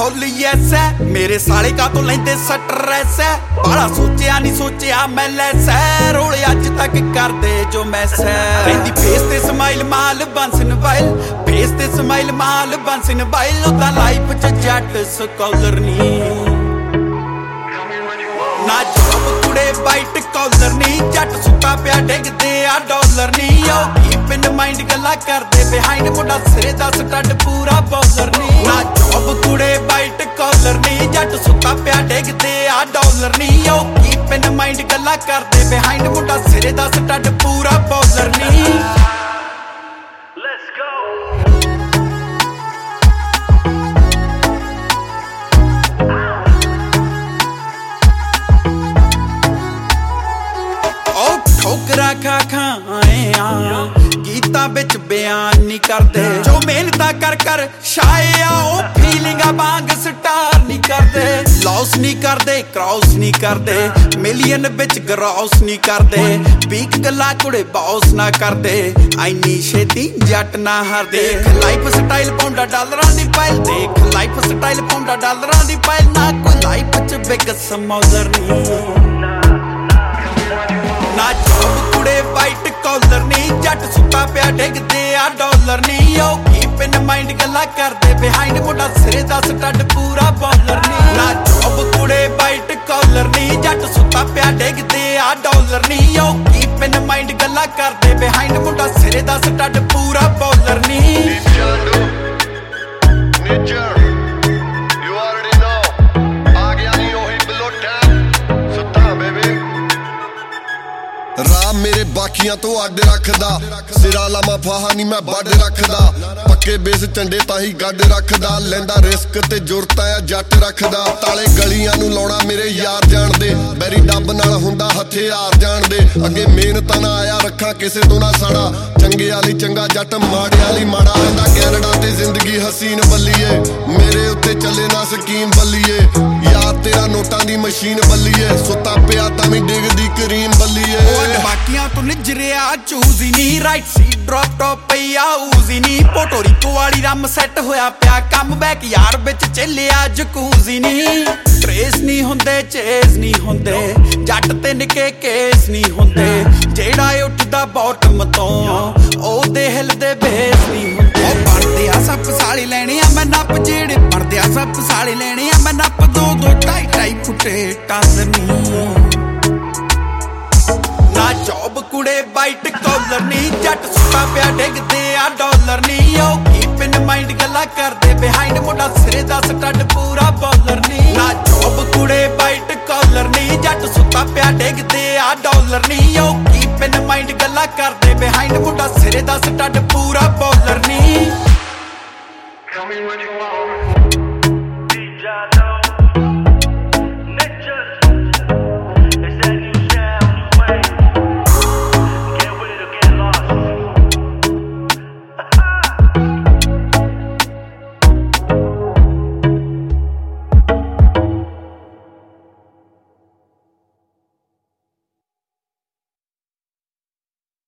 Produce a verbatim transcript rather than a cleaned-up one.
full yes है मेरे साले का तो लेंदे स्ट्रेस है बड़ा सोचिया नहीं सोचिया मैं लैस है रोले अज तक कर दे जो मैस है रहिंदी फेस ते स्माइल माल बंसन बाइल फेस ते स्माइल माल बंसन बाइल उदा लाइफ च जट स्कॉलर नी ना जॉब कुड़े बाइट कॉलर नी जट सुता पिया डिगदे आ डॉलर नी ओ कीप इन माइंड गल्ला करदे बिहाइंड मुंडा सिरे दा स्टड पूरा बॉलर नी ना जॉब कुड़े बाइट कॉलर नी जट सुता पिया डिगदे आ डॉलर नी ओ कीप इन माइंड गल्ला करदे बिहाइंड मुंडा सिरे दा स्टड पूरा बॉलर नी लेट्स गो ठोकरा खा खाए गीता बिच बयान नहीं करते जो मेहनत कर कर शाया ओ फीलिंगा वांग स्टार नहीं करते लॉस नहीं करते क्रॉस नहीं करते मिलियन बिच ग्रॉस नहीं करते बीक गल्ला कुड़े बॉस ना करते आईनी छेती जट ना हार देख लाइफ स्टाइल पौंडा डॉलरां दी पाइल देख लाइफ स्टाइल पौंडा डॉलरां दी पाइल ना कोई लाइफ च बिग स्मॉलर नहीं ना जॉब कुड़े वाइट कॉलर नी जट सुता पिया डिगदे आ डॉलर नी ओ कीप इन माइंड गल्ला करदे बिहाइंड मुंडा सिरे दा स्टड पूरा बॉलर नी ना जॉब कुड़े वाइट कॉलर नी जट सुता पिया डिगदे आ डॉलर नी ओ कीप इन माइंड गल्ला करदे बिहाइंड मुंडा सिरे दा स्टड पूरा बॉलर नी मेरे बाकियां तो अड रखदा सिरा लामा फाहा नहीं मैं बड रखदा पक्के बेस झंडे ताही गड रखदा लैंदा रिस्क ते जुरता आ जट रखदा ताले गलियां नू लाउणा मेरे यार जान दे बैरी डब नाल हुंदा हथियार जान दे अगे मेहनतां ना आया रखा किसे तो ना साड़ा चंगे वाली चंगा जट माड़े वाली माड़ा रहिंदा कैनेडा ते जिंदगी हसीन बल्लीए मेरे उत्ते चले ना स्कीम बल्लीए यार तेरा नोटां दी मशीन बल्लीए सुता पिया तां वी डिगदी करीम बल्लीए बाकियां तो निजरिया चूज ही नहीं राइट सी ड्रॉप टॉप पिया ऊज ही नहीं पोटोरिको वाली रम सेट होया पिया कम बैक यार बिच चलिया जकूज ही नहीं ट्रेस नहीं हुंदे चेज नहीं हुंदे जट ते निके केस नहीं हुंदे जेड़ा उठदा बॉटम तो ओदे हिलदे बेस नहीं हुंदे पड़दे आ सब साली लेने आ मैं नप जेड़े पड़दे आ सब साली लेने आ मैं नप दो दो ढाई ढाई फुटे टंग ना जॉब कुड़े वाइट कॉलर नी जट सुता पिया डिगदे आ डॉलर नी ओ कीप इन माइंड गल्ला करदे बिहाइंड मुंडा सिरे दा स्टड पूरा बॉलर नी ना जॉब कुड़े वाइट कॉलर नी जट सुता पिया डिगदे आ डॉलर नी ओ कीप इन माइंड गल्ला करदे बिहाइंड मुंडा सिरे दा स्टड पूरा बॉलर नी